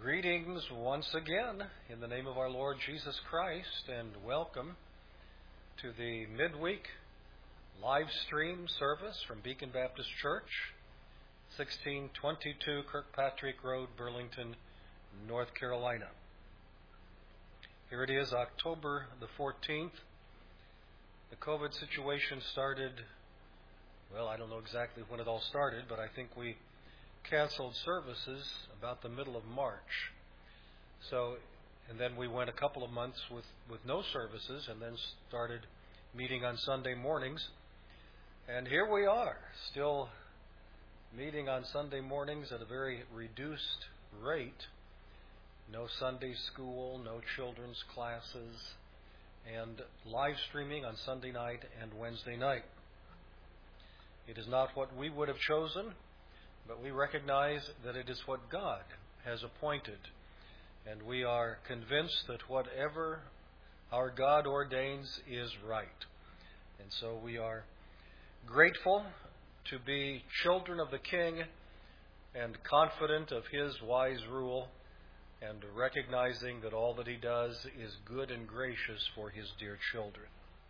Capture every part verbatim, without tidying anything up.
Greetings once again in the name of our Lord Jesus Christ, and welcome to the midweek live stream service from Beacon Baptist Church, sixteen twenty-two Kirkpatrick Road, Burlington, North Carolina. Here it is, October the fourteenth. The COVID situation started, well, I don't know exactly when it all started, but I think we canceled services about the middle of March. So, and then we went a couple of months with, with no services and then started meeting on Sunday mornings. And here we are, still meeting on Sunday mornings at a very reduced rate. No Sunday school, no children's classes, and live streaming on Sunday night and Wednesday night. It is not what we would have chosen, but we recognize that it is what God has appointed. And we are convinced that whatever our God ordains is right. And so we are grateful to be children of the King and confident of His wise rule and recognizing that all that He does is good and gracious for His dear children.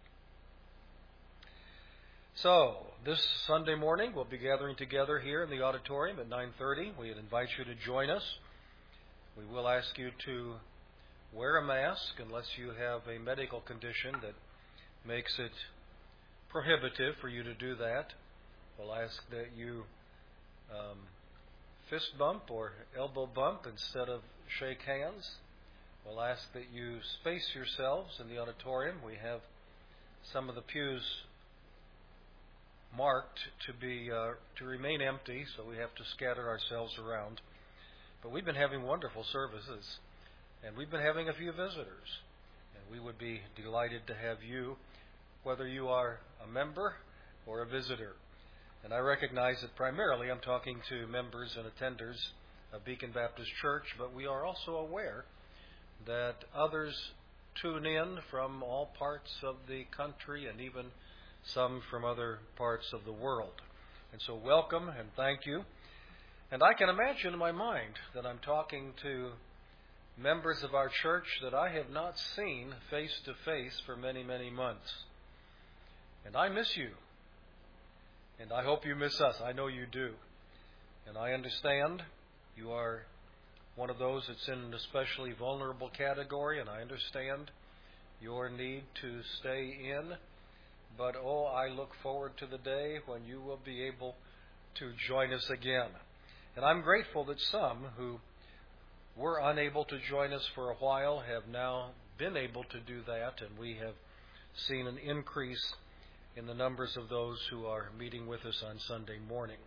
So, this Sunday morning we'll be gathering together here in the auditorium at nine thirty. We invite you to join us. We will ask you to wear a mask unless you have a medical condition that makes it prohibitive for you to do that. We'll ask that you um, fist bump or elbow bump instead of shake hands. We'll ask that you space yourselves in the auditorium. We have some of the pews marked to be uh, to remain empty, so we have to scatter ourselves around. But we've been having wonderful services, and we've been having a few visitors, and we would be delighted to have you, whether you are a member or a visitor. And I recognize that primarily I'm talking to members and attenders of Beacon Baptist Church, but we are also aware that others tune in from all parts of the country and even some from other parts of the world. And so welcome and thank you. And I can imagine in my mind that I'm talking to members of our church that I have not seen face to face for many, many months. And I miss you. And I hope you miss us. I know you do. And I understand you are one of those that's in an especially vulnerable category, and I understand your need to stay in. But, oh, I look forward to the day when you will be able to join us again. And I'm grateful that some who were unable to join us for a while have now been able to do that, and we have seen an increase in the numbers of those who are meeting with us on Sunday morning.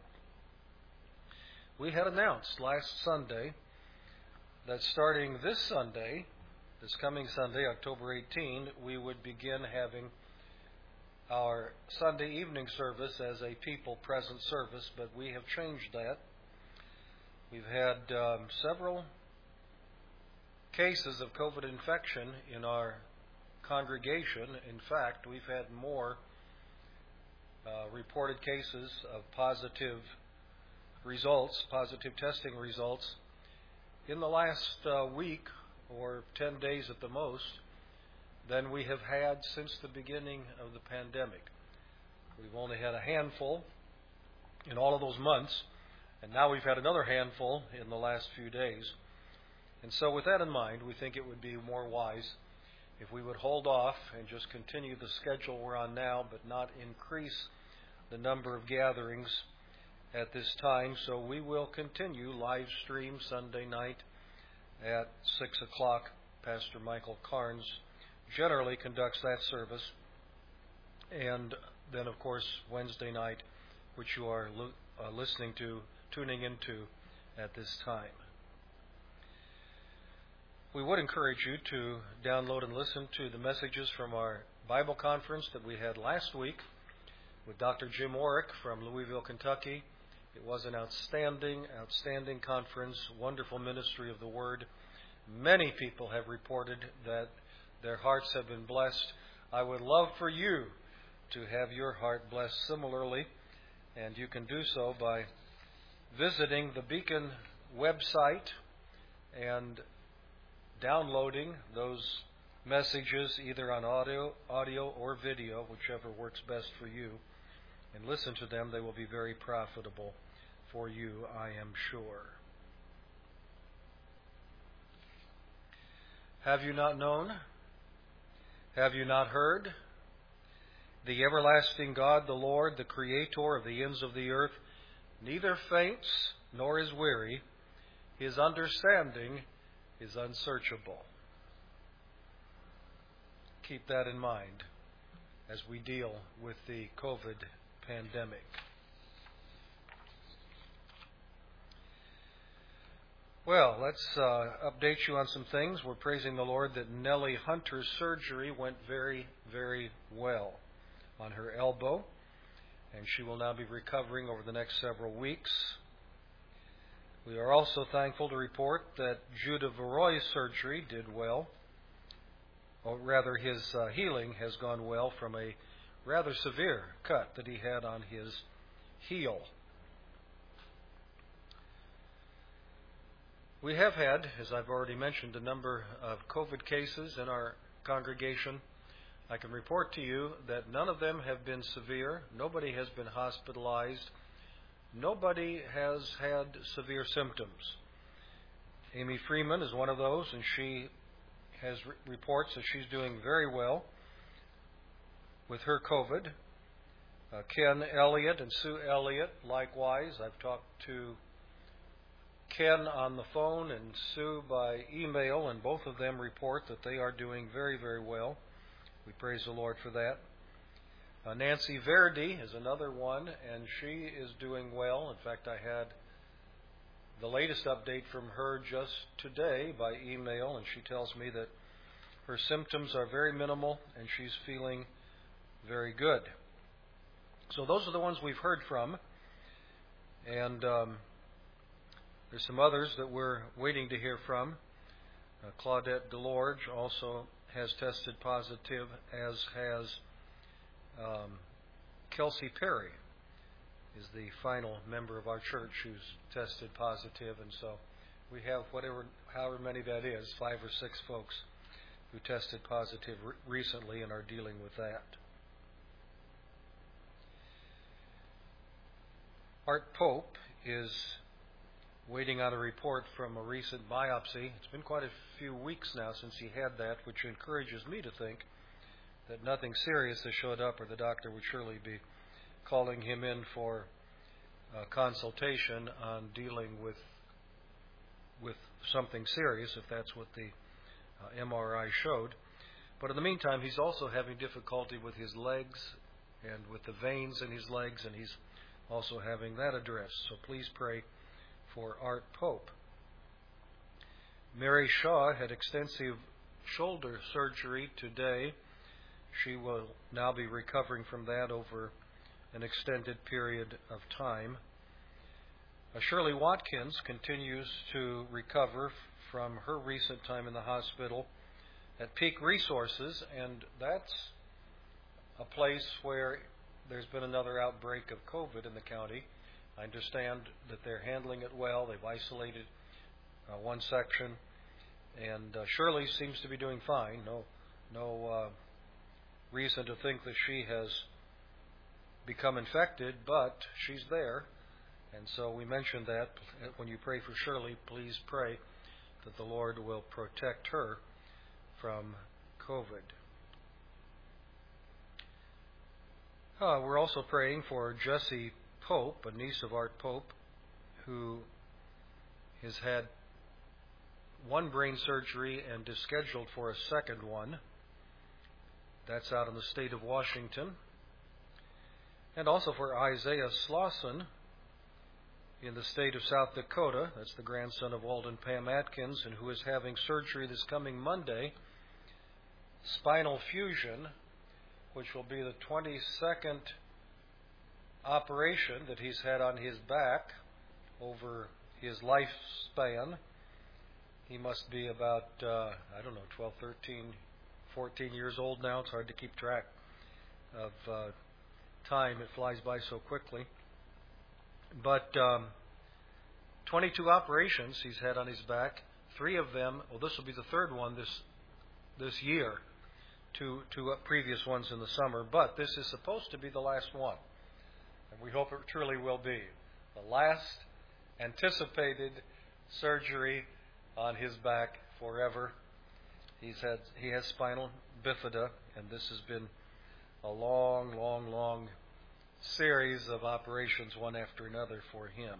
We had announced last Sunday that starting this Sunday, this coming Sunday, October eighteenth, we would begin having our Sunday evening service as a people present service, but we have changed that. We've had um, several cases of COVID infection in our congregation. In fact, we've had more uh, reported cases of positive results, positive testing results, in the last uh, week or ten days at the most, than we have had since the beginning of the pandemic. We've only had a handful in all of those months, and now we've had another handful in the last few days. And so with that in mind, we think it would be more wise if we would hold off and just continue the schedule we're on now, but not increase the number of gatherings at this time. So we will continue live stream Sunday night at six o'clock. Pastor Michael Carnes generally conducts that service, and then of course Wednesday night, which you are lo- uh, listening to, tuning into at this time. We would encourage you to download and listen to the messages from our Bible conference that we had last week with Doctor Jim Orrick from Louisville, Kentucky. It was an outstanding, outstanding conference, wonderful ministry of the Word. Many people have reported that their hearts have been blessed. I would love for you to have your heart blessed similarly, and you can do so by visiting the Beacon website and downloading those messages either on audio, audio or video, whichever works best for you, and listen to them. They will be very profitable for you, I am sure. Have you not known? Have you not heard? The everlasting God, the Lord, the Creator of the ends of the earth, neither faints nor is weary. His understanding is unsearchable. Keep that in mind as we deal with the COVID pandemic. Well, let's uh, update you on some things. We're praising the Lord that Nellie Hunter's surgery went very, very well on her elbow, and she will now be recovering over the next several weeks. We are also thankful to report that Judah Veroy's surgery did well, or rather his uh, healing has gone well from a rather severe cut that he had on his heel. We have had, as I've already mentioned, a number of COVID cases in our congregation. I can report to you that none of them have been severe. Nobody has been hospitalized. Nobody has had severe symptoms. Amy Freeman is one of those, and she has re- reports that she's doing very well with her COVID. Uh, Ken Elliott and Sue Elliott, likewise. I've talked to Ken on the phone and Sue by email, and both of them report that they are doing very, very well. We praise the Lord for that. Uh, Nancy Verdi is another one, and she is doing well. In fact, I had the latest update from her just today by email, and she tells me that her symptoms are very minimal and she's feeling very good. So those are the ones we've heard from, and um, there's some others that we're waiting to hear from. Uh, Claudette Delorge also has tested positive, as has um, Kelsey Perry, is the final member of our church who's tested positive, and so we have whatever, however many that is, five or six folks who tested positive re- recently and are dealing with that. Art Pope is waiting on a report from a recent biopsy. It's been quite a few weeks now since he had that, which encourages me to think that nothing serious has showed up, or the doctor would surely be calling him in for uh, consultation on dealing with with something serious, if that's what the uh, M R I showed. But in the meantime, he's also having difficulty with his legs and with the veins in his legs, and he's also having that addressed. So please pray for Art Pope. Mary Shaw had extensive shoulder surgery today. She will now be recovering from that over an extended period of time. Uh, Shirley Watkins continues to recover from her recent time in the hospital at Peak Resources, and that's a place where there's been another outbreak of COVID in the county. I understand that they're handling it well. They've isolated uh, one section, and uh, Shirley seems to be doing fine. No, no uh, reason to think that she has become infected, but she's there. And so we mentioned that when you pray for Shirley, please pray that the Lord will protect her from COVID. Uh, we're also praying for Jessie Pope, a niece of Art Pope, who has had one brain surgery and is scheduled for a second one. That's out in the state of Washington. And also for Isaiah Slauson in the state of South Dakota. That's the grandson of Walden Pam Atkins, and who is having surgery this coming Monday, spinal fusion, which will be the twenty-second operation that he's had on his back over his lifespan. He must be about, uh, I don't know, twelve, thirteen, fourteen years old now. It's hard to keep track of uh, time. It flies by so quickly. But um, twenty-two operations he's had on his back, three of them. Well, this will be the third one this this year. Two two previous ones in the summer, but this is supposed to be the last one, and we hope it truly will be the last anticipated surgery on his back forever. He's had he has spinal bifida, and this has been a long, long, long series of operations, one after another, for him.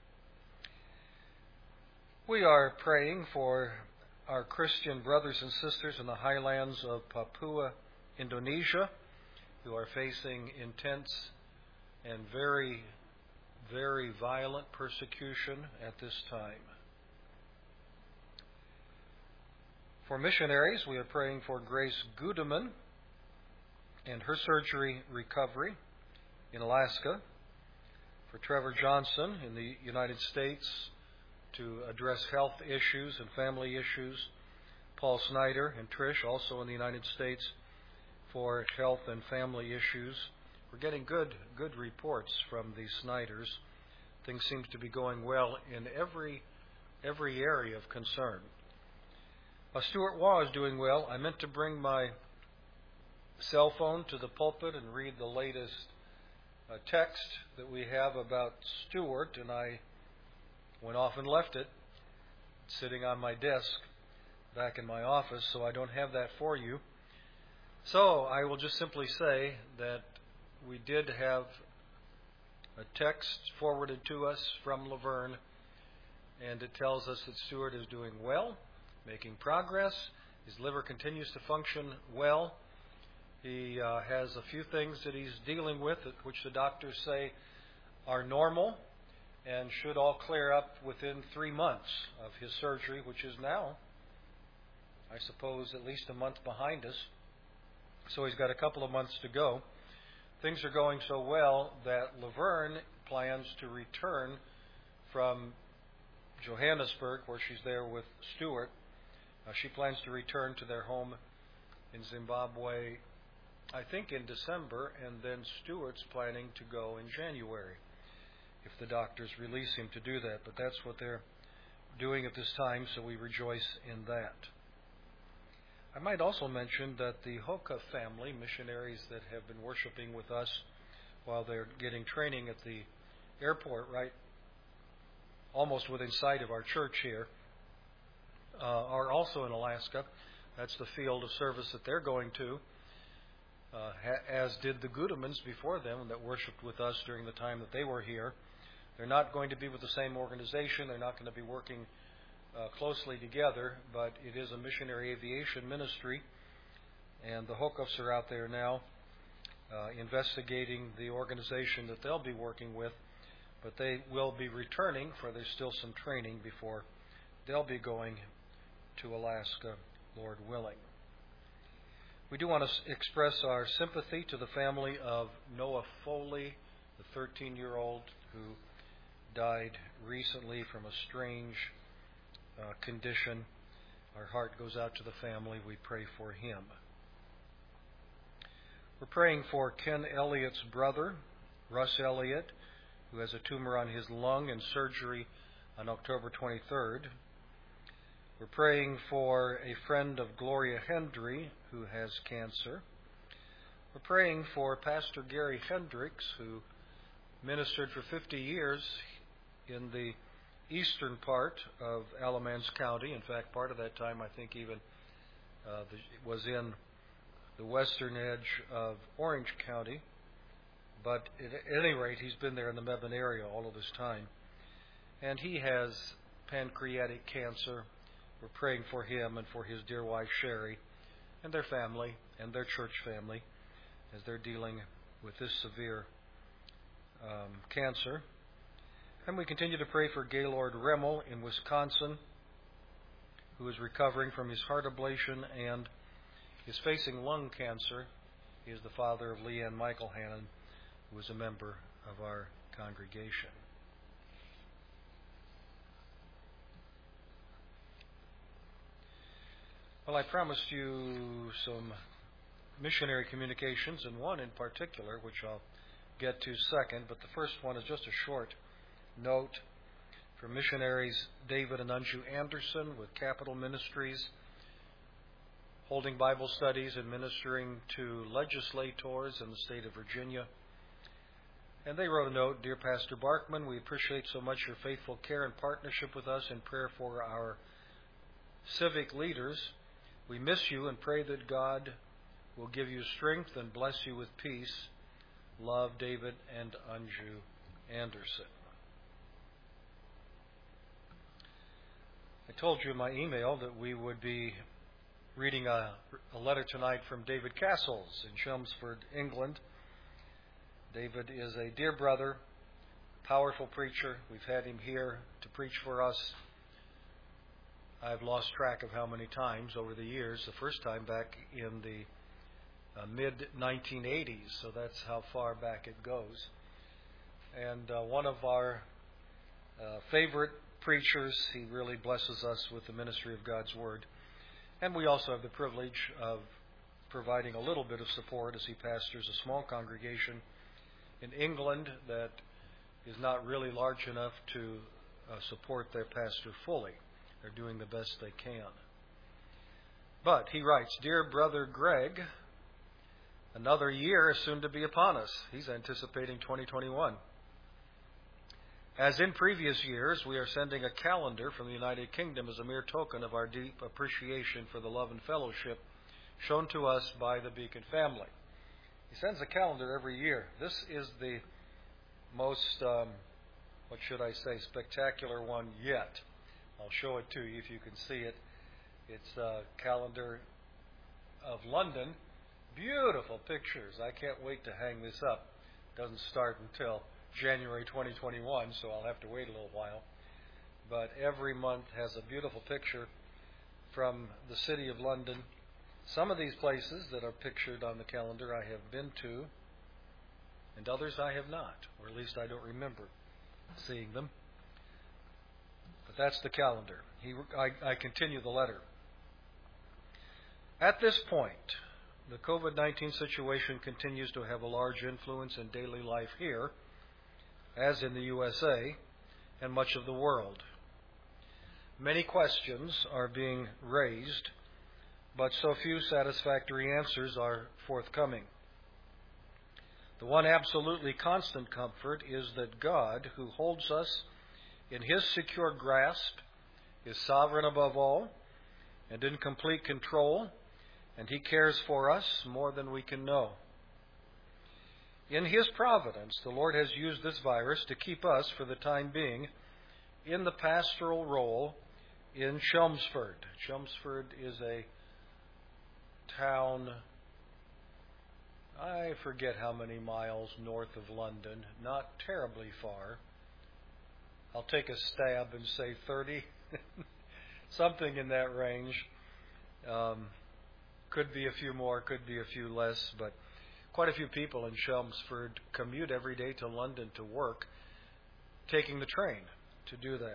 We are praying for our Christian brothers and sisters in the highlands of Papua, Indonesia, who are facing intense and very, very violent persecution at this time. For missionaries, we are praying for Grace Gudeman and her surgery recovery in Alaska. For Trevor Johnson in the United States to address health issues and family issues. Paul Snyder and Trish also in the United States for health and family issues. We're getting good good reports from the Snyders. Things seem to be going well in every every area of concern. Uh, Stuart Waugh is doing well. I meant to bring my cell phone to the pulpit and read the latest uh, text that we have about Stuart, and I went off and left it sitting on my desk back in my office, so I don't have that for you. So I will just simply say that we did have a text forwarded to us from Laverne, and it tells us that Stuart is doing well, making progress. His liver continues to function well. He uh, has a few things that he's dealing with, which the doctors say are normal and should all clear up within three months of his surgery, which is now, I suppose, at least a month behind us. So he's got a couple of months to go. Things are going so well that Laverne plans to return from Johannesburg, where she's there with Stuart. Uh, she plans to return to their home in Zimbabwe, I think in December, and then Stuart's planning to go in January, if the doctors release him to do that. But that's what they're doing at this time, so we rejoice in that. I might also mention that the Hoka family, missionaries that have been worshiping with us while they're getting training at the airport, right almost within sight of our church here, uh, are also in Alaska. That's the field of service that they're going to, uh, ha- as did the Gudemans before them that worshiped with us during the time that they were here. They're not going to be with the same organization. They're not going to be working uh, closely together, but it is a missionary aviation ministry, and the Hokups are out there now uh, investigating the organization that they'll be working with, but they will be returning, for there's still some training before they'll be going to Alaska, Lord willing. We do want to express our sympathy to the family of Noah Foley, the thirteen-year-old who died recently from a strange uh, condition. Our heart goes out to the family. We pray for him. We're praying for Ken Elliott's brother, Russ Elliott, who has a tumor on his lung and surgery on October twenty-third. We're praying for a friend of Gloria Hendry, who has cancer. We're praying for Pastor Gary Hendricks, who ministered for fifty years in the eastern part of Alamance County. In fact, part of that time, I think, even uh, the, was in the western edge of Orange County. But at any rate, he's been there in the Mebane area all of this time. And he has pancreatic cancer. We're praying for him and for his dear wife, Sherry, and their family and their church family as they're dealing with this severe um, cancer. And we continue to pray for Gaylord Remmel in Wisconsin, who is recovering from his heart ablation and is facing lung cancer. He is the father of Leanne Michael Hannon, who is a member of our congregation. Well, I promised you some missionary communications, and one in particular, which I'll get to second, but the first one is just a short note for missionaries David and Anju Anderson with Capital Ministries, holding Bible studies and ministering to legislators in the state of Virginia. And they wrote a note, "Dear Pastor Barkman, we appreciate so much your faithful care and partnership with us in prayer for our civic leaders. We miss you and pray that God will give you strength and bless you with peace. Love, David and Anju Anderson." I told you in my email that we would be reading a, a letter tonight from David Castles in Chelmsford, England. David is a dear brother, powerful preacher. We've had him here to preach for us. I've lost track of how many times over the years. The first time back in the uh, mid nineteen eighties, so that's how far back it goes. And uh, one of our uh, favorite preachers. He really blesses us with the ministry of God's Word. And we also have the privilege of providing a little bit of support as he pastors a small congregation in England that is not really large enough to uh, support their pastor fully. They're doing the best they can. But he writes, "Dear Brother Greg, another year is soon to be upon us." He's anticipating twenty twenty-one. "As in previous years, we are sending a calendar from the United Kingdom as a mere token of our deep appreciation for the love and fellowship shown to us by the Beacon family." He sends a calendar every year. This is the most, um, what should I say, spectacular one yet. I'll show it to you if you can see it. It's a calendar of London. Beautiful pictures. I can't wait to hang this up. Doesn't start until January twenty twenty-one, so I'll have to wait a little while. But every month has a beautiful picture from the city of London. Some of these places that are pictured on the calendar I have been to, and others I have not, or at least I don't remember seeing them. But that's the calendar. He, I, I continue the letter. "At this point, the COVID nineteen situation continues to have a large influence in daily life here, as in the U S A and much of the world. Many questions are being raised, but so few satisfactory answers are forthcoming. The one absolutely constant comfort is that God, who holds us in His secure grasp, is sovereign above all and in complete control, and He cares for us more than we can know. In His providence, the Lord has used this virus to keep us, for the time being, in the pastoral role in Chelmsford." Chelmsford is a town, I forget how many miles north of London, not terribly far. I'll take a stab and say thirty, something in that range. Um, could be a few more, could be a few less, but quite a few people in Chelmsford commute every day to London to work, taking the train to do that.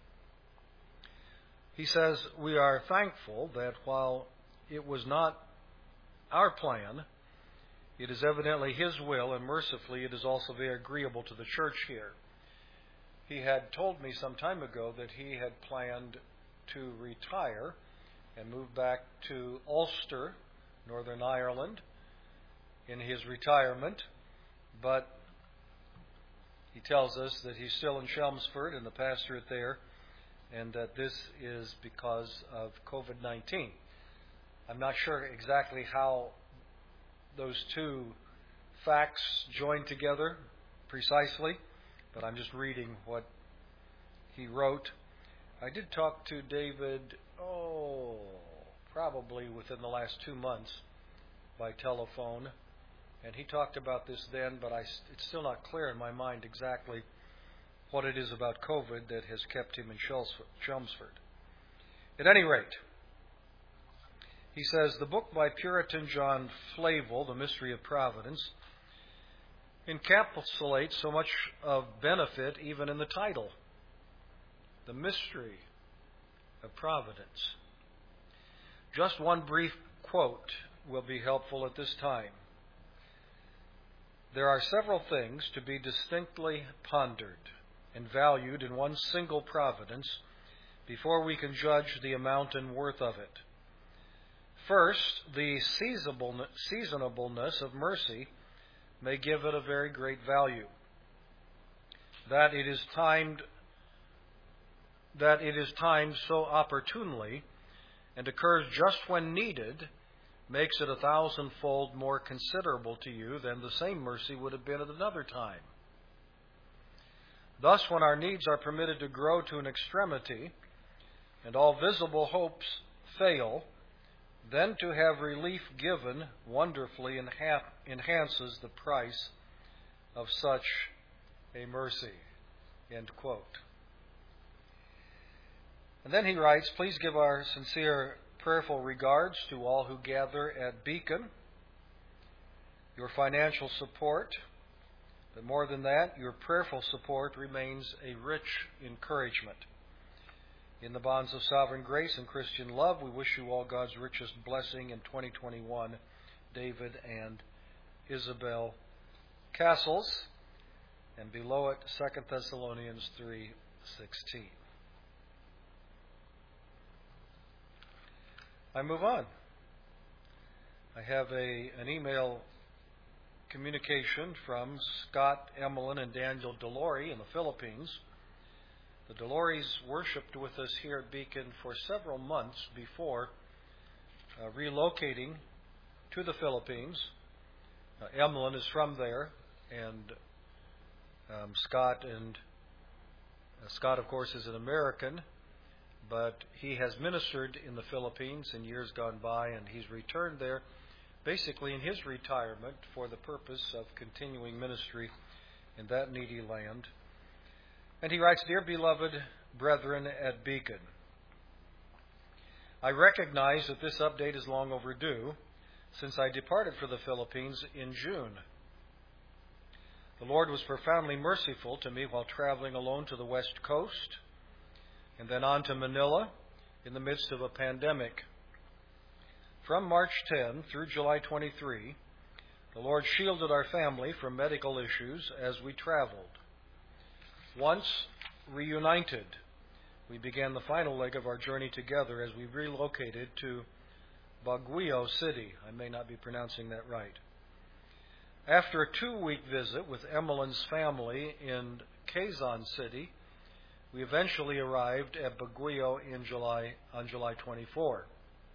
He says, "We are thankful that while it was not our plan, it is evidently His will, and mercifully it is also very agreeable to the church here." He had told me some time ago that he had planned to retire and move back to Ulster, Northern Ireland, in his retirement, but he tells us that he's still in Chelmsford and the pastorate there, and that this is because of COVID nineteen. I'm not sure exactly how those two facts join together precisely, but I'm just reading what he wrote. I did talk to David, oh, probably within the last two months by telephone, and he talked about this then, but I, it's still not clear in my mind exactly what it is about COVID that has kept him in Chelmsford. At any rate, he says, "The book by Puritan John Flavel, The Mystery of Providence, encapsulates so much of benefit even in the title, The Mystery of Providence. Just one brief quote will be helpful at this time. There are several things to be distinctly pondered. and valued in one single providence before we can judge the amount and worth of it. First, the seasonableness of mercy may give it a very great value. That it is timed that it is timed so opportunely and occurs just when needed makes it a thousandfold more considerable to you than the same mercy would have been at another time. Thus, when our needs are permitted to grow to an extremity and all visible hopes fail, then to have relief given wonderfully enha- enhances the price of such a mercy. End quote. And then he writes, please give our sincere prayerful regards to all who gather at Beacon, your financial support, but more than that, your prayerful support remains a rich encouragement. In the bonds of sovereign grace and Christian love, we wish you all God's richest blessing in twenty twenty-one, David and Isabel Castles, and below it, Second Thessalonians three sixteen. I move on. I have a an email communication from Scott Emmelin and Daniel Delory in the Philippines. The Delorys worshipped with us here at Beacon for several months before uh, relocating to the Philippines. Uh, Emmelin is from there, and um, Scott and uh, Scott, of course, is an American, but he has ministered in the Philippines in years gone by, and he's returned there basically in his retirement for the purpose of continuing ministry in that needy land. And he writes, Dear beloved brethren at Beacon, I recognize that this update is long overdue since I departed for the Philippines in June. The Lord was profoundly merciful to me while traveling alone to the West Coast and then on to Manila in the midst of a pandemic. From March tenth through July twenty-third, the Lord shielded our family from medical issues as we traveled. Once reunited, we began the final leg of our journey together as we relocated to Baguio City. I may not be pronouncing that right. After a two-week visit with Emmelin's family in Quezon City, we eventually arrived at Baguio in July on July twenty-fourth.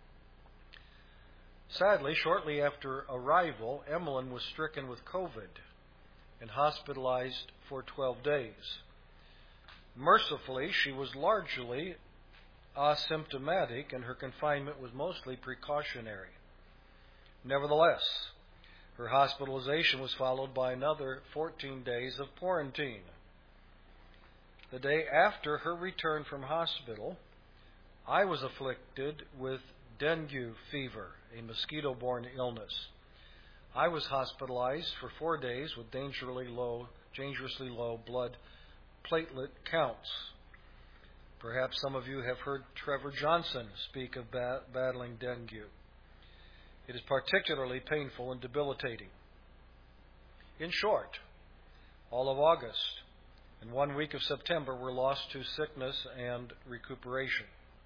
Sadly, shortly after arrival, Emmelin was stricken with COVID and hospitalized for twelve days. Mercifully, she was largely asymptomatic and her confinement was mostly precautionary. Nevertheless, her hospitalization was followed by another fourteen days of quarantine. The day after her return from hospital, I was afflicted with dengue fever, a mosquito-borne illness. I was hospitalized for four days with dangerously low, dangerously low blood platelet counts. Perhaps some of you have heard Trevor Johnson speak of ba- battling dengue. It is particularly painful and debilitating. In short, all of August and one week of September were lost to sickness and recuperation.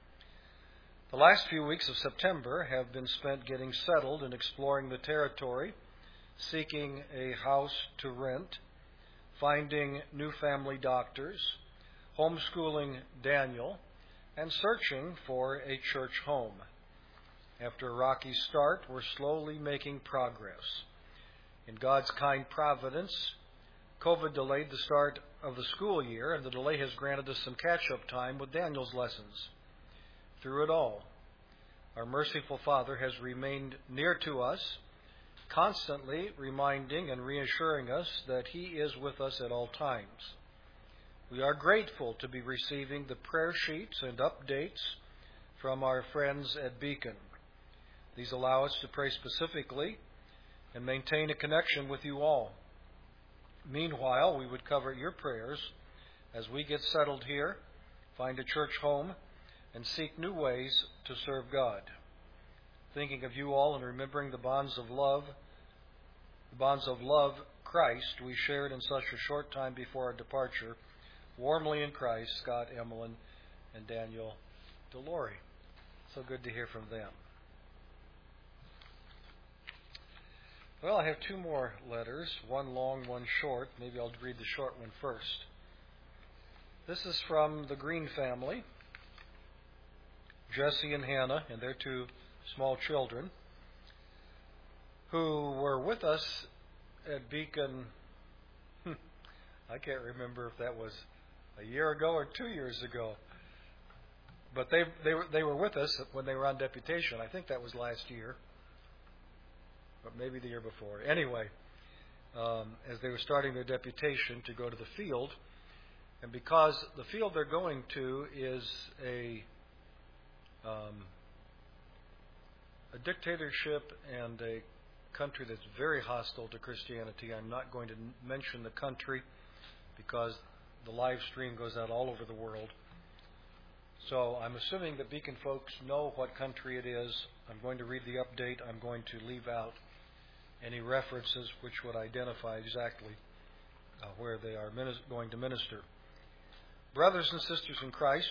The last few weeks of September have been spent getting settled and exploring the territory, seeking a house to rent, finding new family doctors, homeschooling Daniel, and searching for a church home. After a rocky start, we're slowly making progress. In God's kind providence, COVID delayed the start of the school year, and the delay has granted us some catch-up time with Daniel's lessons. Through it all, our merciful Father has remained near to us, constantly reminding and reassuring us that He is with us at all times. We are grateful to be receiving the prayer sheets and updates from our friends at Beacon. These allow us to pray specifically and maintain a connection with you all. Meanwhile, we would cover your prayers as we get settled here, find a church home, and seek new ways to serve God. Thinking of you all and remembering the bonds of love, the bonds of love Christ we shared in such a short time before our departure, warmly in Christ, Scott, Emmeline, and Daniel Delory. So good to hear from them. Well, I have two more letters, one long, one short. Maybe I'll read the short one first. This is from the Green family, Jesse and Hannah, and their two small children, who were with us at Beacon. I can't remember if that was a year ago or two years ago. But they they were they were with us when they were on deputation. I think that was last year, but maybe the year before. Anyway, um, as they were starting their deputation to go to the field, and because the field they're going to is a um, a dictatorship and a country that's very hostile to Christianity. I'm not going to mention the country because the live stream goes out all over the world. So I'm assuming that Beacon folks know what country it is. I'm going to read the update. I'm going to leave out any references which would identify exactly uh, where they are minis- going to minister. Brothers and sisters in Christ,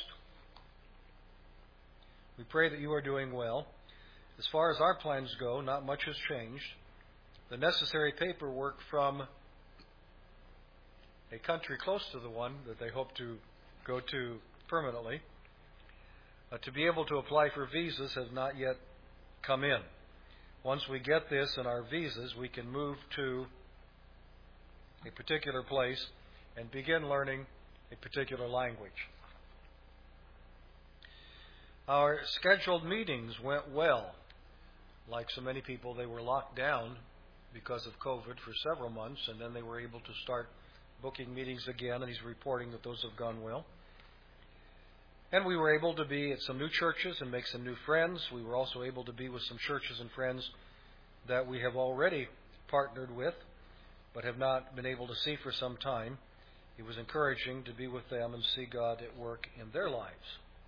we pray that you are doing well. As far as our plans go, not much has changed. The necessary paperwork from a country close to the one that they hope to go to permanently, uh, to be able to apply for visas has not yet come in. Once we get this and our visas, we can move to a particular place and begin learning a particular language. Our scheduled meetings went well. Like so many people, they were locked down because of COVID for several months, and then they were able to start booking meetings again, and he's reporting that those have gone well. And we were able to be at some new churches and make some new friends. We were also able to be with some churches and friends that we have already partnered with, but have not been able to see for some time. It was encouraging to be with them and see God at work in their lives.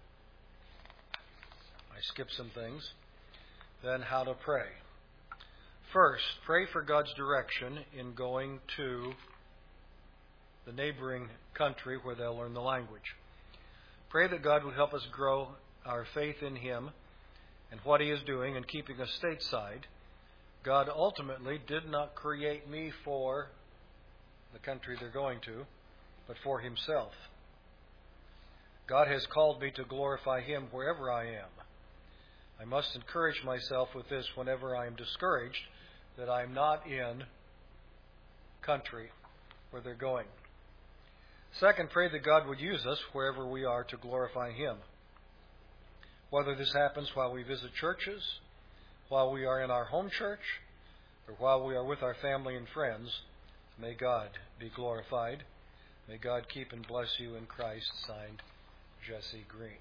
I skipped some things. Then how to pray. First, pray for God's direction in going to the neighboring country where they'll learn the language. Pray that God would help us grow our faith in Him and what He is doing and keeping us stateside. God ultimately did not create me for the country they're going to, but for Himself. God has called me to glorify Him wherever I am. I must encourage myself with this whenever I am discouraged that I am not in country where they're going. Second, pray that God would use us wherever we are to glorify Him. Whether this happens while we visit churches, while we are in our home church, or while we are with our family and friends, may God be glorified. May God keep and bless you in Christ. Signed, Jesse Green.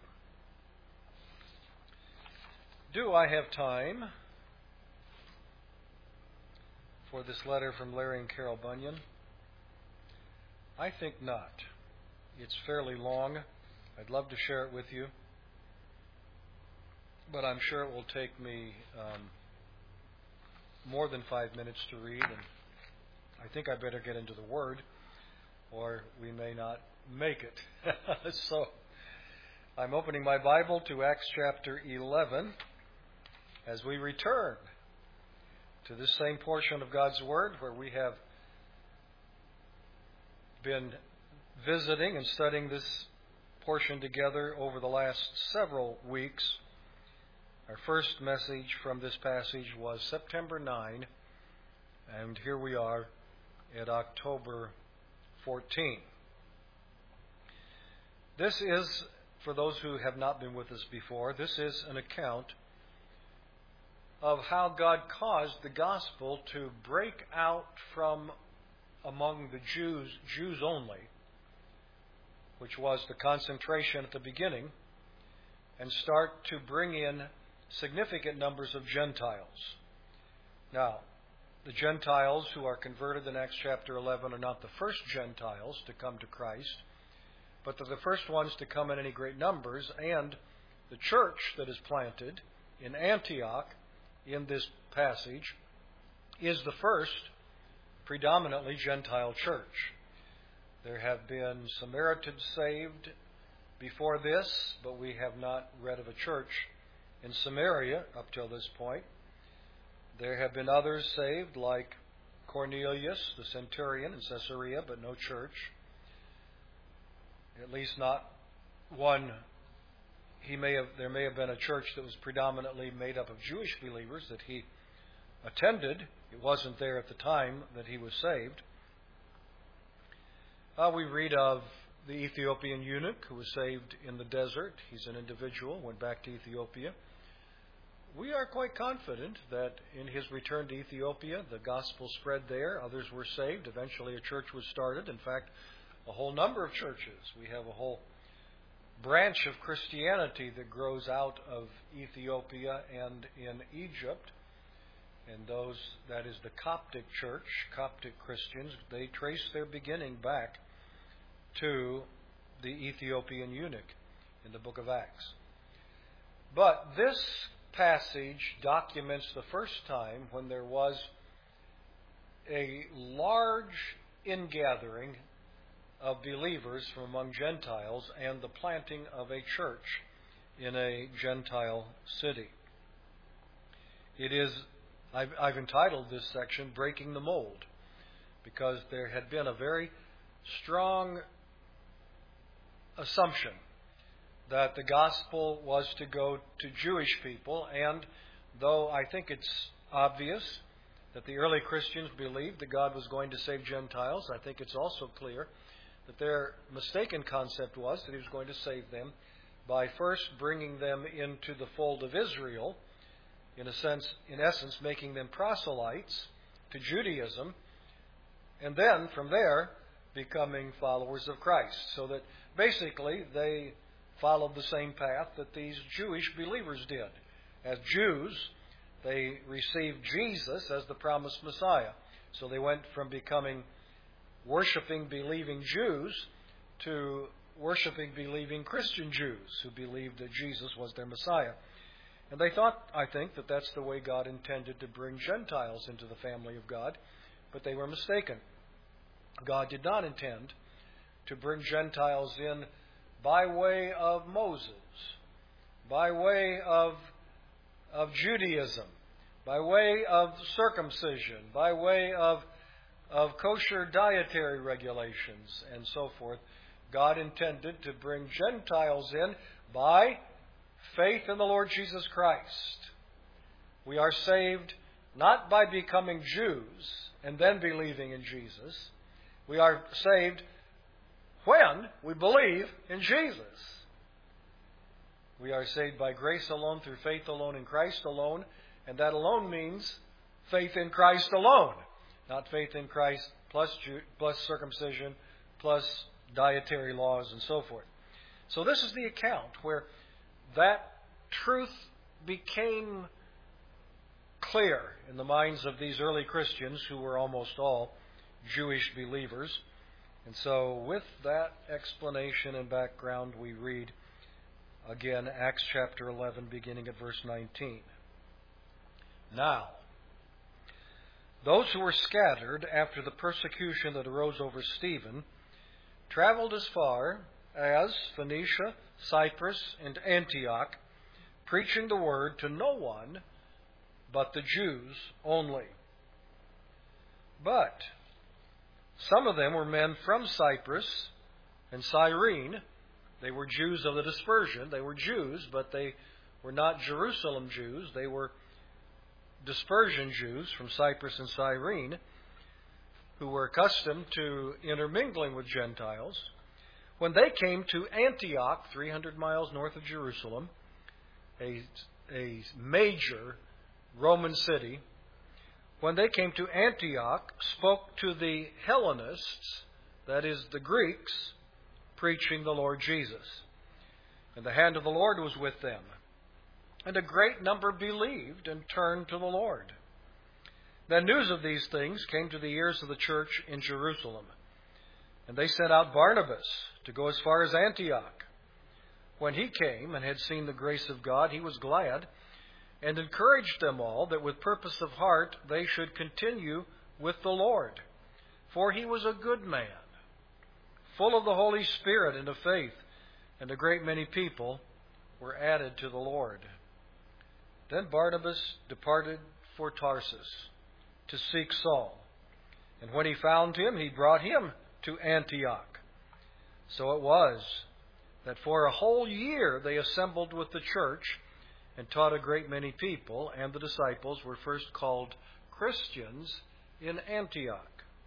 Do I have time for this letter from Larry and Carol Bunyan? I think not. It's fairly long. I'd love to share it with you, but I'm sure it will take me um, more than five minutes to read, and I think I better get into the Word, or we may not make it. So I'm opening my Bible to Acts chapter eleven as we return to this same portion of God's Word where we have been visiting and studying this portion together over the last several weeks. Our first message from this passage was September ninth, and here we are at October fourteenth. This is, for those who have not been with us before, this is an account of how God caused the gospel to break out from among the Jews, Jews only, which was the concentration at the beginning, and start to bring in significant numbers of Gentiles. Now, the Gentiles who are converted in Acts chapter eleven are not the first Gentiles to come to Christ, but they're the first ones to come in any great numbers, and the church that is planted in Antioch in this passage is the first predominantly Gentile church. There have been Samaritans saved before this, but we have not read of a church in Samaria up till this point. There have been others saved, like Cornelius, the centurion in Caesarea, but no church. At least not one. He may have. There may have been a church that was predominantly made up of Jewish believers that he attended. It wasn't there at the time that he was saved. Uh, we read of the Ethiopian eunuch who was saved in the desert. He's an individual, went back to Ethiopia. We are quite confident that in his return to Ethiopia, the gospel spread there. Others were saved. Eventually a church was started. In fact, a whole number of churches. We have a whole branch of Christianity that grows out of Ethiopia and in Egypt. And those, that is the Coptic church, Coptic Christians, they trace their beginning back to the Ethiopian eunuch in the book of Acts. But this passage documents the first time when there was a large ingathering of believers from among Gentiles and the planting of a church in a Gentile city. It is, I've, I've entitled this section, Breaking the Mold, because there had been a very strong assumption that the gospel was to go to Jewish people, and though I think it's obvious that the early Christians believed that God was going to save Gentiles, I think it's also clear that their mistaken concept was that He was going to save them by first bringing them into the fold of Israel, in a sense, in essence, making them proselytes to Judaism, and then from there becoming followers of Christ, so that basically they followed the same path that these Jewish believers did. As Jews, they received Jesus as the promised Messiah. So they went from becoming worshiping, believing Jews to worshiping, believing Christian Jews who believed that Jesus was their Messiah. And they thought, I think, that that's the way God intended to bring Gentiles into the family of God, but they were mistaken. God did not intend to bring Gentiles in by way of Moses, by way of, of Judaism, by way of circumcision, by way of, of kosher dietary regulations, and so forth. God intended to bring Gentiles in by faith in the Lord Jesus Christ. We are saved not by becoming Jews and then believing in Jesus. We are saved when we believe in Jesus. We are saved by grace alone, through faith alone, in Christ alone, and that alone means faith in Christ alone, not faith in Christ plus, Jew, plus circumcision, plus dietary laws, and so forth. So this is the account where that truth became clear in the minds of these early Christians, who were almost all Jewish believers. And so with that explanation and background, we read again Acts chapter eleven, beginning at verse nineteen. Now, those who were scattered after the persecution that arose over Stephen traveled as far as Phoenicia, Cyprus, and Antioch, preaching the word to no one but the Jews only. But some of them were men from Cyprus and Cyrene. They were Jews of the dispersion. They were Jews, but they were not Jerusalem Jews. They were dispersion Jews from Cyprus and Cyrene, who were accustomed to intermingling with Gentiles. When they came to Antioch, three hundred miles north of Jerusalem, a, a major Roman city, when they came to Antioch, spoke to the Hellenists, that is, the Greeks, preaching the Lord Jesus. And the hand of the Lord was with them. And a great number believed and turned to the Lord. Then news of these things came to the ears of the church in Jerusalem. And they sent out Barnabas to go as far as Antioch. When he came and had seen the grace of God, he was glad, and encouraged them all that with purpose of heart they should continue with the Lord. For he was a good man, full of the Holy Spirit and of faith, and a great many people were added to the Lord. Then Barnabas departed for Tarsus to seek Saul. And when he found him, he brought him to Antioch. So it was that for a whole year they assembled with the church and taught a great many people, and the disciples were first called Christians in Antioch.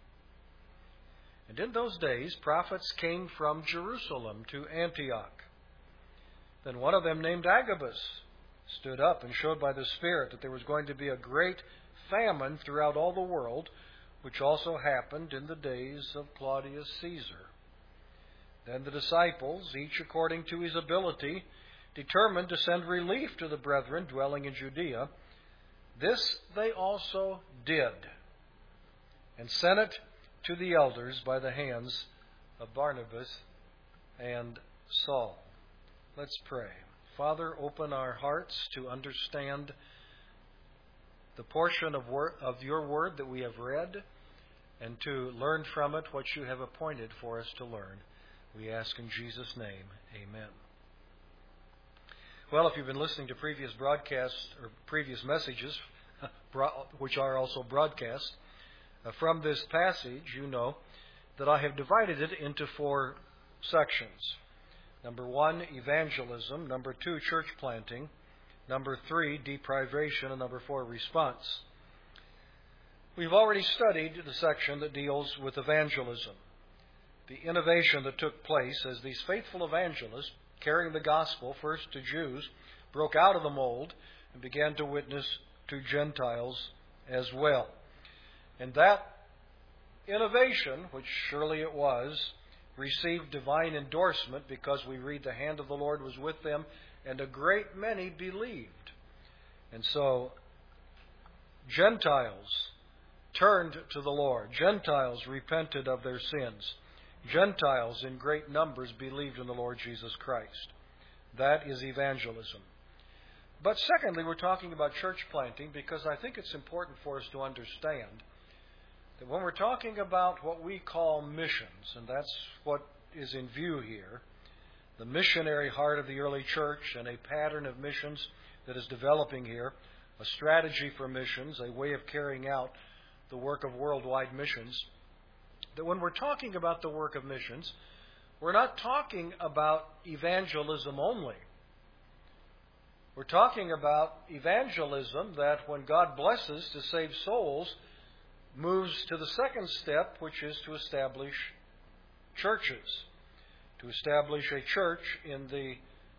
And in those days prophets came from Jerusalem to Antioch. Then one of them, named Agabus, stood up and showed by the Spirit that there was going to be a great famine throughout all the world, which also happened in the days of Claudius Caesar. Then the disciples, each according to his ability, determined to send relief to the brethren dwelling in Judea. This they also did, and sent it to the elders by the hands of Barnabas and Saul. Let's pray. Father, open our hearts to understand the portion of, word, of your word that we have read, and to learn from it what you have appointed for us to learn. We ask in Jesus' name, amen. Well, if you've been listening to previous broadcasts or previous messages, which are also broadcast, uh, from this passage, you know that I have divided it into four sections. Number one, evangelism. Number two, church planting. Number three, deprivation. And number four, response. We've already studied the section that deals with evangelism. The innovation that took place as these faithful evangelists, carrying the gospel first to Jews, broke out of the mold and began to witness to Gentiles as well. And that innovation, which surely it was, received divine endorsement because we read the hand of the Lord was with them, and a great many believed. And so Gentiles turned to the Lord. Gentiles repented of their sins. Gentiles in great numbers believed in the Lord Jesus Christ. That is evangelism. But secondly, we're talking about church planting because I think it's important for us to understand that when we're talking about what we call missions, and that's what is in view here, the missionary heart of the early church and a pattern of missions that is developing here, a strategy for missions, a way of carrying out the work of worldwide missions, that when we're talking about the work of missions, we're not talking about evangelism only. We're talking about evangelism that when God blesses to save souls, moves to the second step, which is to establish churches. To establish a church in the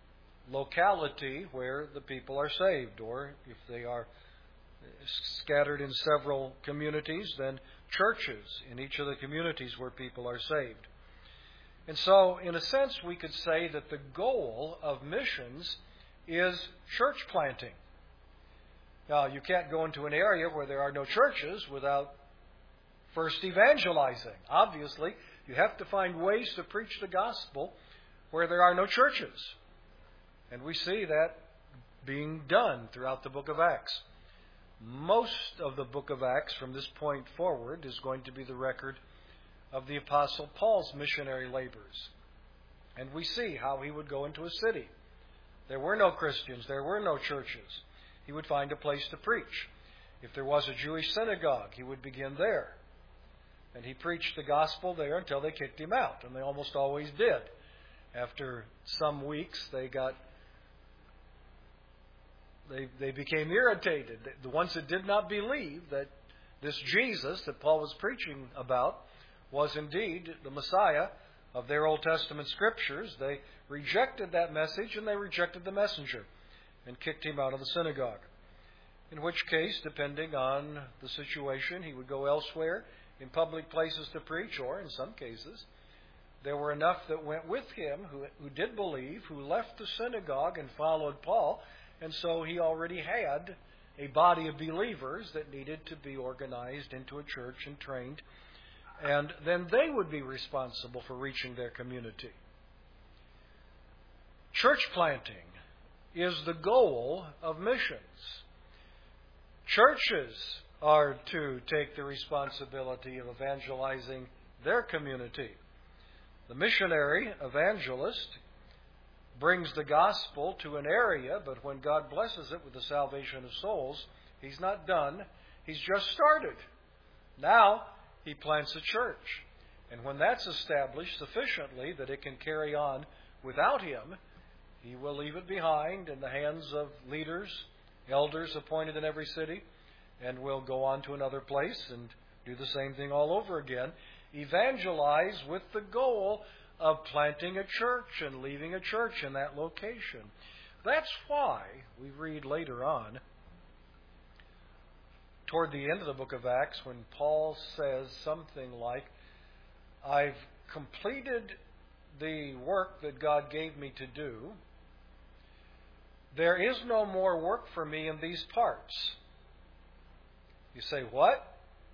locality where the people are saved, or if they are scattered in several communities, then churches in each of the communities where people are saved. And so, in a sense, we could say that the goal of missions is church planting. Now, you can't go into an area where there are no churches without first evangelizing. Obviously, you have to find ways to preach the gospel where there are no churches. And we see that being done throughout the book of Acts. Most of the book of Acts from this point forward is going to be the record of the Apostle Paul's missionary labors. And we see how he would go into a city. There were no Christians. There were no churches. He would find a place to preach. If there was a Jewish synagogue, he would begin there. And he preached the gospel there until they kicked him out. And they almost always did. After some weeks, they got They, they became irritated. The ones that did not believe that this Jesus that Paul was preaching about was indeed the Messiah of their Old Testament scriptures, they rejected that message and they rejected the messenger and kicked him out of the synagogue. In which case, depending on the situation, he would go elsewhere in public places to preach, or in some cases, there were enough that went with him who, who did believe, who left the synagogue and followed Paul. And so he already had a body of believers that needed to be organized into a church and trained. And then they would be responsible for reaching their community. Church planting is the goal of missions. Churches are to take the responsibility of evangelizing their community. The missionary evangelist brings the gospel to an area, but when God blesses it with the salvation of souls, He's not done. He's just started. Now, He plants a church. And when that's established sufficiently that it can carry on without Him, He will leave it behind in the hands of leaders, elders appointed in every city, and will go on to another place and do the same thing all over again. Evangelize with the goal of planting a church and leaving a church in that location. That's why we read later on, toward the end of the book of Acts, when Paul says something like, I've completed the work that God gave me to do. There is no more work for me in these parts. You say, what?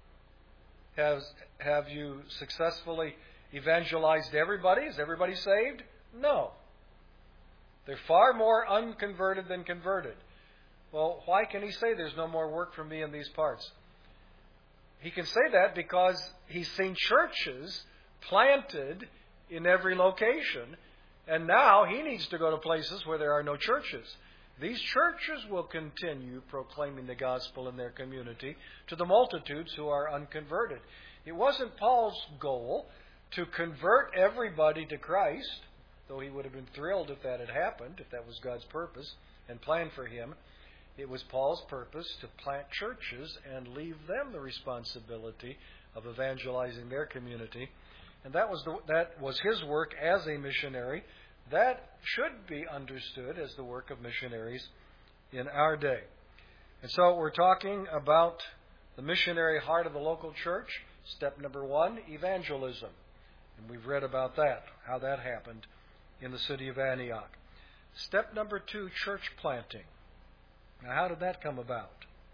Has, have you successfully evangelized everybody? Is everybody saved? No. They're far more unconverted than converted. Well, why can he say there's no more work for me in these parts? He can say that because he's seen churches planted in every location, and now he needs to go to places where there are no churches. These churches will continue proclaiming the gospel in their community to the multitudes who are unconverted. It wasn't Paul's goal to convert everybody to Christ, though he would have been thrilled if that had happened, if that was God's purpose and plan for him. It was Paul's purpose to plant churches and leave them the responsibility of evangelizing their community. And that was the, that was his work as a missionary. That should be understood as the work of missionaries in our day. And so we're talking about the missionary heart of the local church. Step number one, evangelism. And we've read about that, how that happened in the city of Antioch. Step number two, church planting. Now, how did that come about?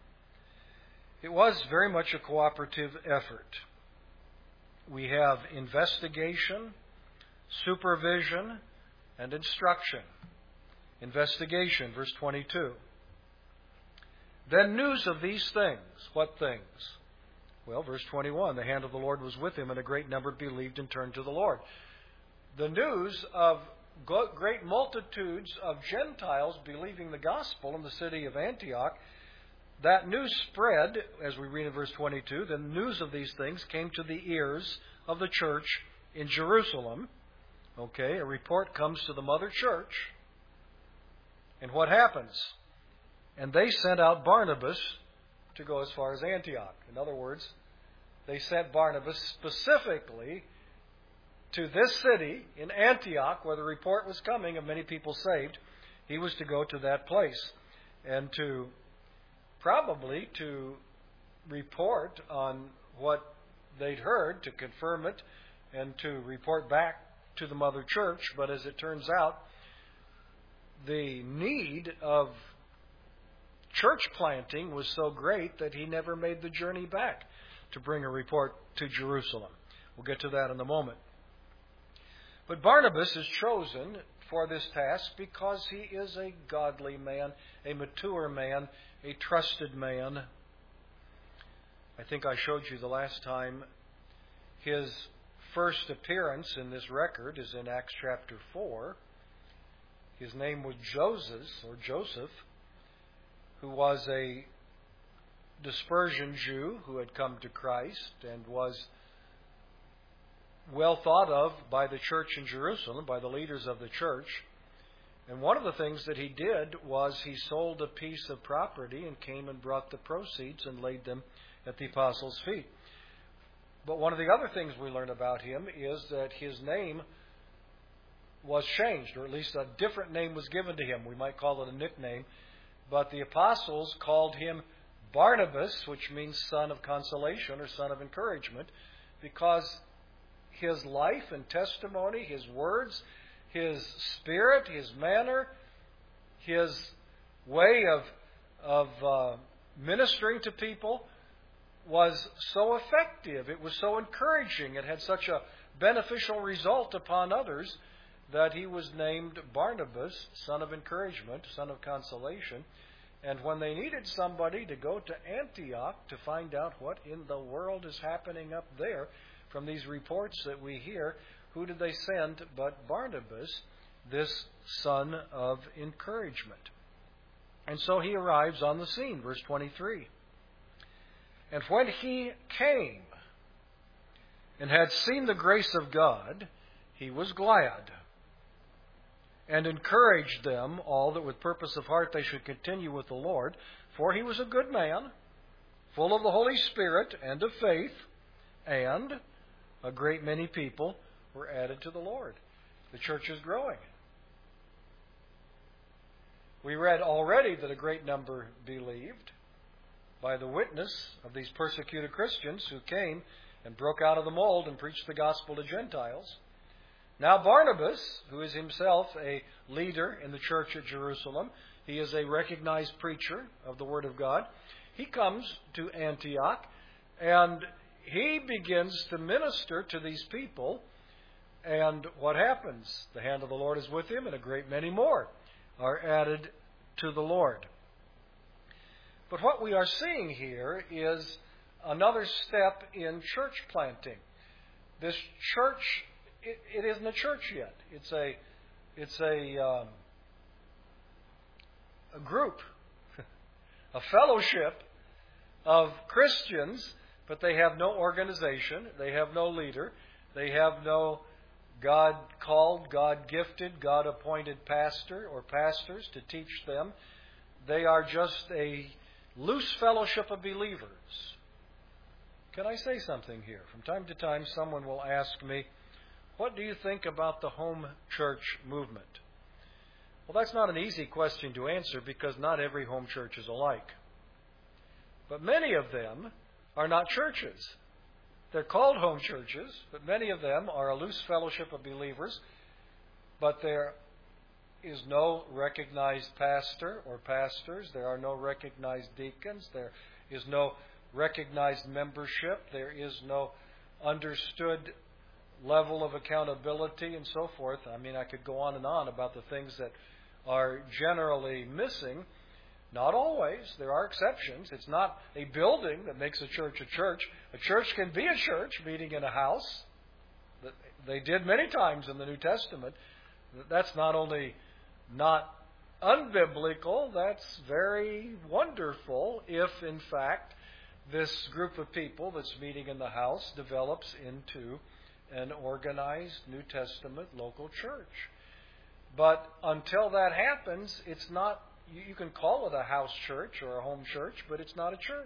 It was very much a cooperative effort. We have investigation, supervision, and instruction. Investigation, verse twenty-two. Then news of these things. What things? Well, verse twenty-one, the hand of the Lord was with him, and a great number believed and turned to the Lord. The news of great multitudes of Gentiles believing the gospel in the city of Antioch, that news spread, as we read in verse twenty-two, the news of these things came to the ears of the church in Jerusalem. Okay, a report comes to the mother church. And what happens? And they sent out Barnabas to go as far as Antioch. In other words, they sent Barnabas specifically to this city in Antioch, where the report was coming of many people saved. He was to go to that place and to probably to report on what they'd heard, to confirm it, and to report back to the mother church. But as it turns out, the need of church planting was so great that he never made the journey back to bring a report to Jerusalem. We'll get to that in a moment. But Barnabas is chosen for this task because he is a godly man, a mature man, a trusted man. I think I showed you the last time his first appearance in this record is in Acts chapter four. His name was Joseph, or Joseph, who was a dispersion Jew who had come to Christ and was well thought of by the church in Jerusalem, by the leaders of the church. And one of the things that he did was he sold a piece of property and came and brought the proceeds and laid them at the apostles' feet. But one of the other things we learn about him is that his name was changed, or at least a different name was given to him. We might call it a nickname. But the apostles called him Barnabas, which means son of consolation or son of encouragement, because his life and testimony, his words, his spirit, his manner, his way of, of uh, ministering to people was so effective. It was so encouraging. It had such a beneficial result upon others that he was named Barnabas, son of encouragement, son of consolation. And when they needed somebody to go to Antioch to find out what in the world is happening up there, from these reports that we hear, who did they send but Barnabas, this son of encouragement? And so he arrives on the scene, verse twenty-three. And when he came and had seen the grace of God, he was glad, and encouraged them all that with purpose of heart they should continue with the Lord. For he was a good man, full of the Holy Spirit and of faith, and a great many people were added to the Lord. The church is growing. We read already that a great number believed by the witness of these persecuted Christians who came and broke out of the mold and preached the gospel to Gentiles. Now Barnabas, who is himself a leader in the church at Jerusalem, he is a recognized preacher of the Word of God. He comes to Antioch and he begins to minister to these people. And what happens? The hand of the Lord is with him, and a great many more are added to the Lord. But what we are seeing here is another step in church planting. This church, it, it isn't a church yet. It's a, it's a, um, a group, a fellowship of Christians, but they have no organization, they have no leader, they have no God-called, God-gifted, God-appointed pastor or pastors to teach them. They are just a loose fellowship of believers. Can I say something here? From time to time, someone will ask me, what do you think about the home church movement? Well, that's not an easy question to answer because not every home church is alike. But many of them are not churches. They're called home churches, but many of them are a loose fellowship of believers, but there is no recognized pastor or pastors. There are no recognized deacons. There is no recognized membership. There is no understood level of accountability and so forth. I mean, I could go on and on about the things that are generally missing. Not always. There are exceptions. It's not a building that makes a church a church. A church can be a church meeting in a house. They did many times in the New Testament. That's not only not unbiblical, that's very wonderful if, in fact, this group of people that's meeting in the house develops into an organized New Testament local church. But until that happens, it's not, you can call it a house church or a home church, but it's not a church.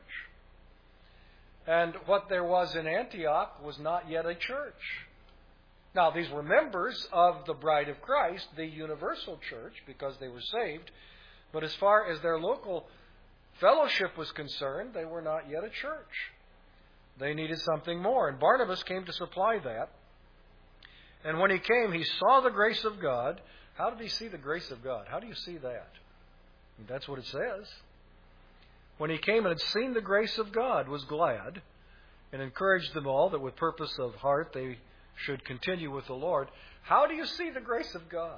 And what there was in Antioch was not yet a church. Now, these were members of the bride of Christ, the universal church, because they were saved. But as far as their local fellowship was concerned, they were not yet a church. They needed something more. And Barnabas came to supply that. And when he came, he saw the grace of God. How did he see the grace of God? How do you see that? That's what it says. When he came and had seen the grace of God, was glad, and encouraged them all that with purpose of heart they should continue with the Lord. How do you see the grace of God?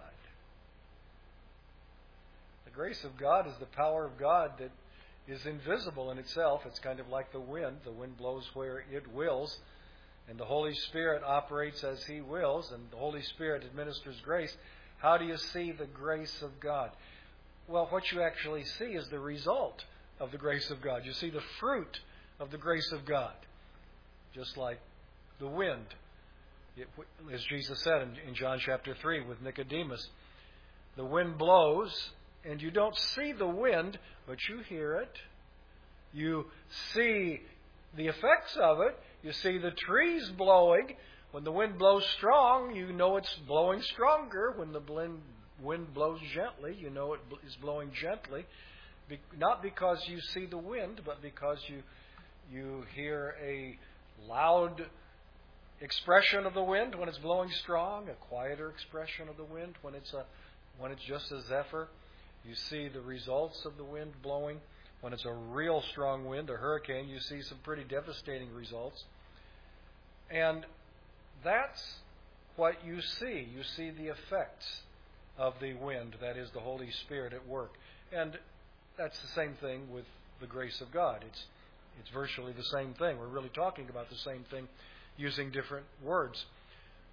The grace of God is the power of God that is invisible in itself. It's kind of like the wind. The wind blows where it wills, and the Holy Spirit operates as He wills, and the Holy Spirit administers grace. How do you see the grace of God? Well, what you actually see is the result of the grace of God. You see the fruit of the grace of God. Just like the wind. It, as Jesus said in, in John chapter three with Nicodemus, the wind blows and you don't see the wind, but you hear it. You see the effects of it. You see the trees blowing. When the wind blows strong, you know it's blowing stronger. When the wind wind blows gently, you know it is blowing gently. Be, not because you see the wind, but because you you hear a loud expression of the wind when it's blowing strong, a quieter expression of the wind when it's a when it's just a zephyr. You see the results of the wind blowing. When it's a real strong wind, a hurricane, you see some pretty devastating results. And that's what you see. You see the effects of the wind, that is the Holy Spirit at work. And that's the same thing with the grace of God. It's it's virtually the same thing. We're really talking about the same thing using different words.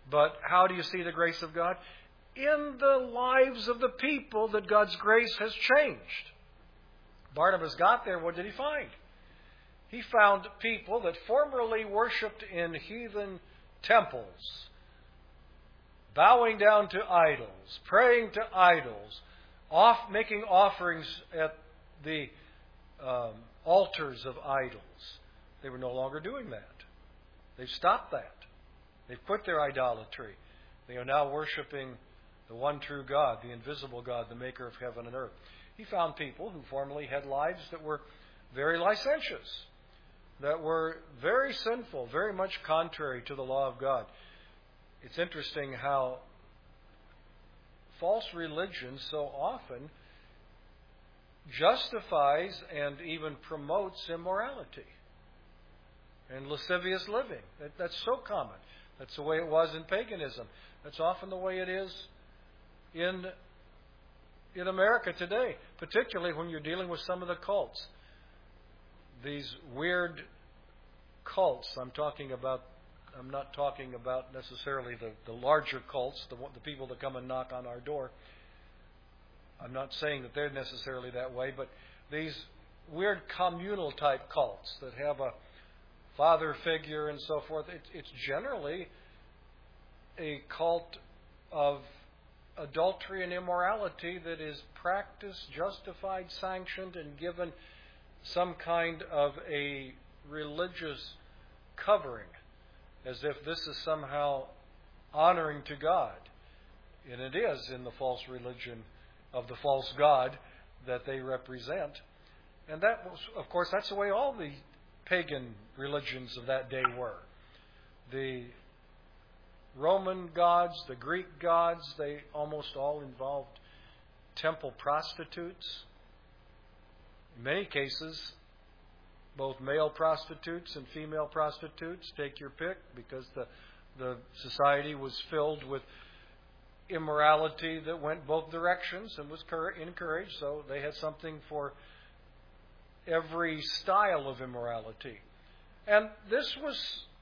But how do you see the grace of God? In the lives of the people that God's grace has changed. Barnabas got there, what did he find? He found people that formerly worshipped in heathen temples, bowing down to idols, praying to idols, off, making offerings at the um, altars of idols. They were no longer doing that. They've stopped that. They've quit their idolatry. They are now worshiping the one true God, the invisible God, the maker of heaven and earth. He found people who formerly had lives that were very licentious, that were very sinful, very much contrary to the law of God. It's interesting how false religion so often justifies and even promotes immorality and lascivious living. That, that's so common. That's the way it was in paganism. That's often the way it is in, in America today, particularly when you're dealing with some of the cults. These weird cults, I'm talking about, I'm not talking about necessarily the, the larger cults, the, the people that come and knock on our door. I'm not saying that they're necessarily that way, but these weird communal type cults that have a father figure and so forth, it, it's generally a cult of adultery and immorality that is practiced, justified, sanctioned, and given some kind of a religious covering, as if this is somehow honoring to God. And it is in the false religion of the false God that they represent. And that was, of course, that's the way all the pagan religions of that day were. The Roman gods, the Greek gods, they almost all involved temple prostitutes. In many cases, both male prostitutes and female prostitutes, take your pick, because the the society was filled with immorality that went both directions and was encouraged. So they had something for every style of immorality. And this was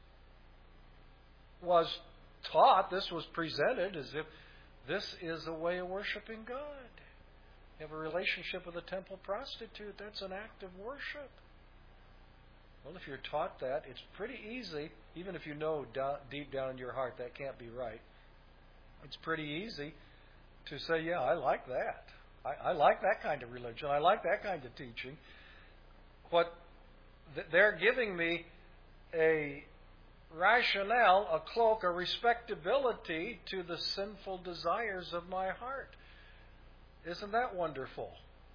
was taught, this was presented as if this is a way of worshiping God. You have a relationship with a temple prostitute, that's an act of worship. Well, if you're taught that, it's pretty easy, even if you know do- deep down in your heart that can't be right, it's pretty easy to say, yeah, I like that. I, I like that kind of religion. I like that kind of teaching. What th- they're giving me a rationale, a cloak, a respectability to the sinful desires of my heart. Isn't that wonderful?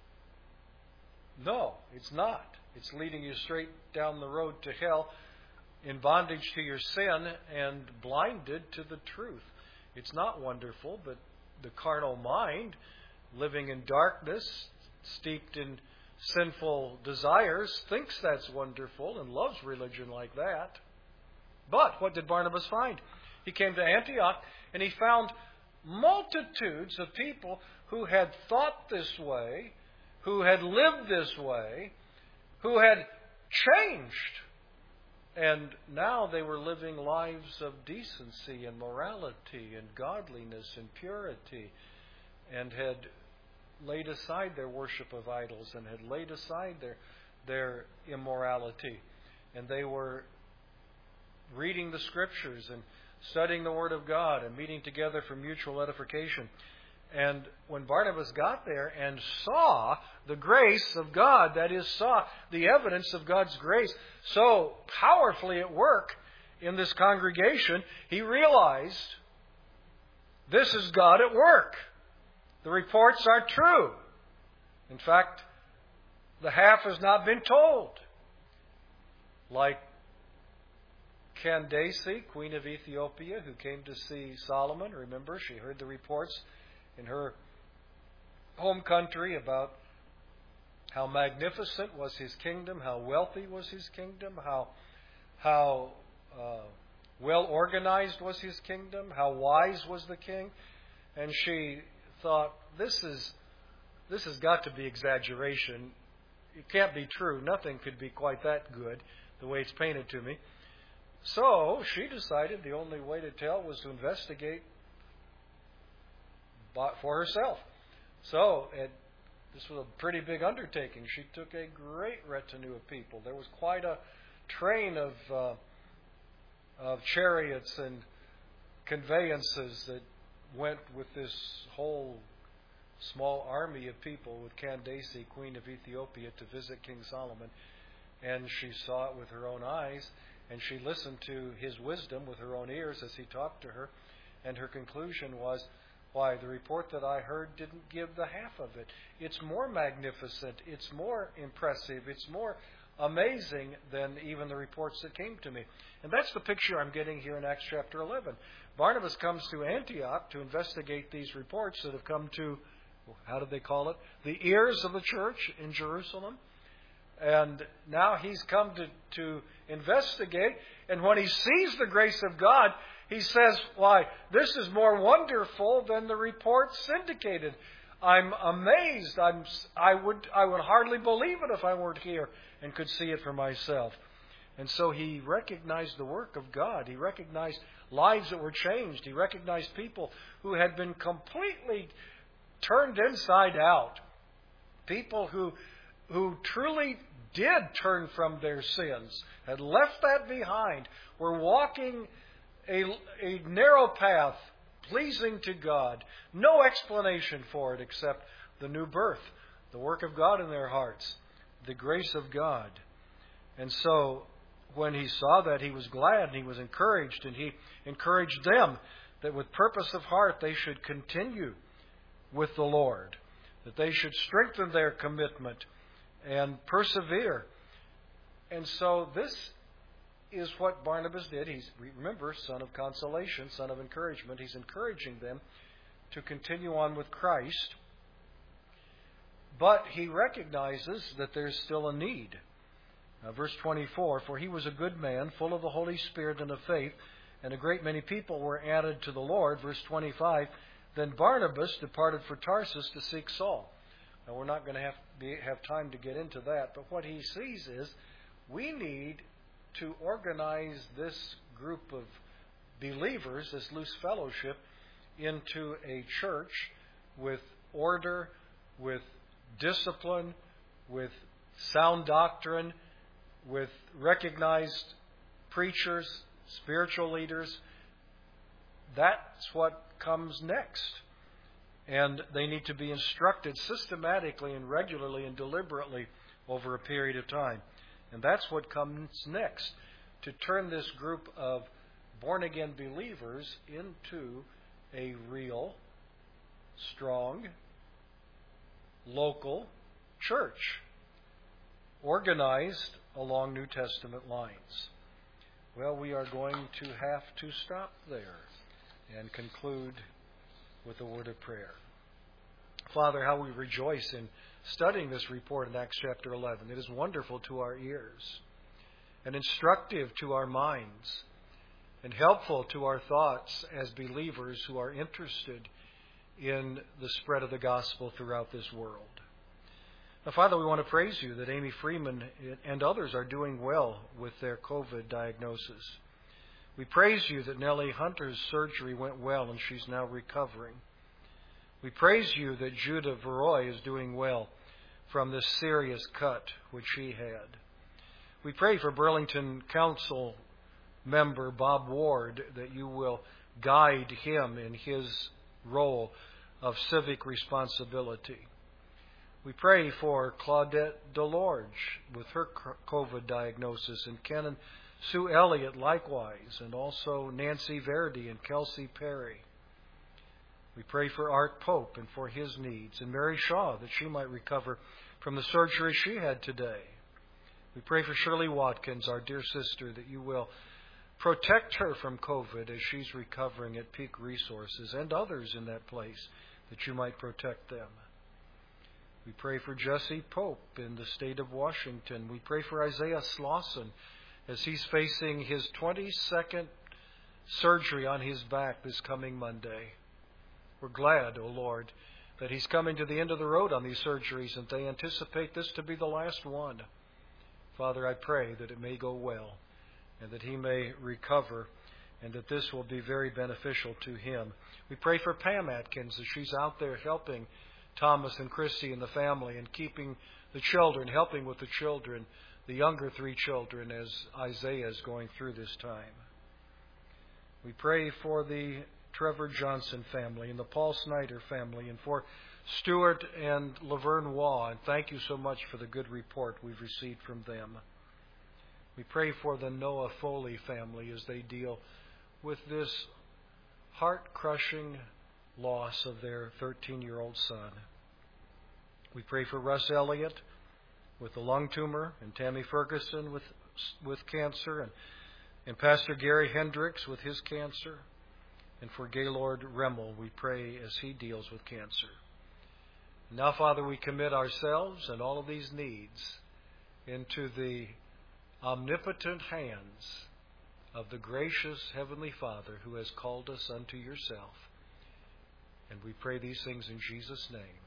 No, it's not. It's leading you straight down the road to hell, in bondage to your sin and blinded to the truth. It's not wonderful, but the carnal mind, living in darkness, steeped in sinful desires, thinks that's wonderful and loves religion like that. But what did Barnabas find? He came to Antioch and he found multitudes of people who had thought this way, who had lived this way, who had changed. And now they were living lives of decency and morality and godliness and purity, and had laid aside their worship of idols and had laid aside their, their immorality. And they were reading the Scriptures and studying the Word of God and meeting together for mutual edification. And when Barnabas got there and saw the grace of God, that is, saw the evidence of God's grace so powerfully at work in this congregation, he realized this is God at work. The reports are true. In fact, the half has not been told. Like Candace, Queen of Ethiopia, who came to see Solomon. Remember, she heard the reports in her home country about how magnificent was his kingdom, how wealthy was his kingdom, how how uh, well organized was his kingdom, how wise was the king. And she thought, this is this has got to be exaggeration. It can't be true. Nothing could be quite that good, the way it's painted to me. So she decided the only way to tell was to investigate for herself. So it, this was a pretty big undertaking. She took a great retinue of people. There was quite a train of uh, of chariots and conveyances that went with this whole small army of people with Candace, Queen of Ethiopia, to visit King Solomon. And she saw it with her own eyes, and she listened to his wisdom with her own ears as he talked to her. And her conclusion was, why, the report that I heard didn't give the half of it. It's more magnificent, it's more impressive, it's more amazing than even the reports that came to me. And that's the picture I'm getting here in Acts chapter eleven. Barnabas comes to Antioch to investigate these reports that have come to, how did they call it? The ears of the church in Jerusalem. And now he's come to, to investigate. And when he sees the grace of God, he says, why, this is more wonderful than the reports indicated. I'm amazed. I'm, I would, I would hardly believe it if I weren't here and could see it for myself. And so he recognized the work of God. He recognized lives that were changed. He recognized people who had been completely turned inside out. People who, who truly did turn from their sins, had left that behind, were walking a, a narrow path pleasing to God. No explanation for it except the new birth, the work of God in their hearts, the grace of God. And so when he saw that, he was glad and he was encouraged, and he encouraged them that with purpose of heart they should continue with the Lord, that they should strengthen their commitment and persevere. And so this is what Barnabas did. He's, remember, son of consolation, son of encouragement. He's encouraging them to continue on with Christ. But he recognizes that there's still a need. Uh, verse twenty-four, for he was a good man, full of the Holy Spirit and of faith, and a great many people were added to the Lord. Verse twenty-five, then Barnabas departed for Tarsus to seek Saul. Now, we're not going to have, be, have time to get into that, but what he sees is we need to organize this group of believers, this loose fellowship, into a church with order, with discipline, with sound doctrine, with recognized preachers, spiritual leaders. That's what comes next. And they need to be instructed systematically and regularly and deliberately over a period of time. And that's what comes next, to turn this group of born-again believers into a real, strong, local church, organized along New Testament lines. Well, we are going to have to stop there and conclude with a word of prayer. Father, how we rejoice in studying this report in Acts chapter eleven. It is wonderful to our ears and instructive to our minds and helpful to our thoughts as believers who are interested in the spread of the gospel throughout this world. Now, Father, we want to praise you that Amy Freeman and others are doing well with their COVID diagnosis. We praise you that Nellie Hunter's surgery went well and she's now recovering. We praise you that Judah Veroy is doing well from this serious cut which she had. We pray for Burlington Council member Bob Ward that you will guide him in his role of civic responsibility. We pray for Claudette Delorge with her COVID diagnosis, and Ken and Sue Elliott likewise, and also Nancy Verdi and Kelsey Perry. We pray for Art Pope and for his needs, and Mary Shaw that she might recover from the surgery she had today. We pray for Shirley Watkins, our dear sister, that you will protect her from COVID as she's recovering at Peak Resources, and others in that place, that you might protect them. We pray for Jesse Pope in the state of Washington. We pray for Isaiah Slauson as he's facing his twenty-second surgery on his back this coming Monday. We're glad, O Lord, that he's coming to the end of the road on these surgeries, and they anticipate this to be the last one. Father, I pray that it may go well. and that he may recover, and that this will be very beneficial to him. We pray for Pam Atkins as she's out there helping Thomas and Christy and the family and keeping the children, helping with the children, the younger three children, as Isaiah is going through this time. We pray for the Trevor Johnson family and the Paul Snyder family, and for Stuart and Laverne Waugh, and thank you so much for the good report we've received from them. We pray for the Noah Foley family as they deal with this heart-crushing loss of their thirteen-year-old son. We pray for Russ Elliott with the lung tumor, and Tammy Ferguson with with cancer, and, and Pastor Gary Hendricks with his cancer, and for Gaylord Remmel, we pray as he deals with cancer. Now, Father, we commit ourselves and all of these needs into the omnipotent hands of the gracious Heavenly Father who has called us unto yourself. And we pray these things in Jesus' name.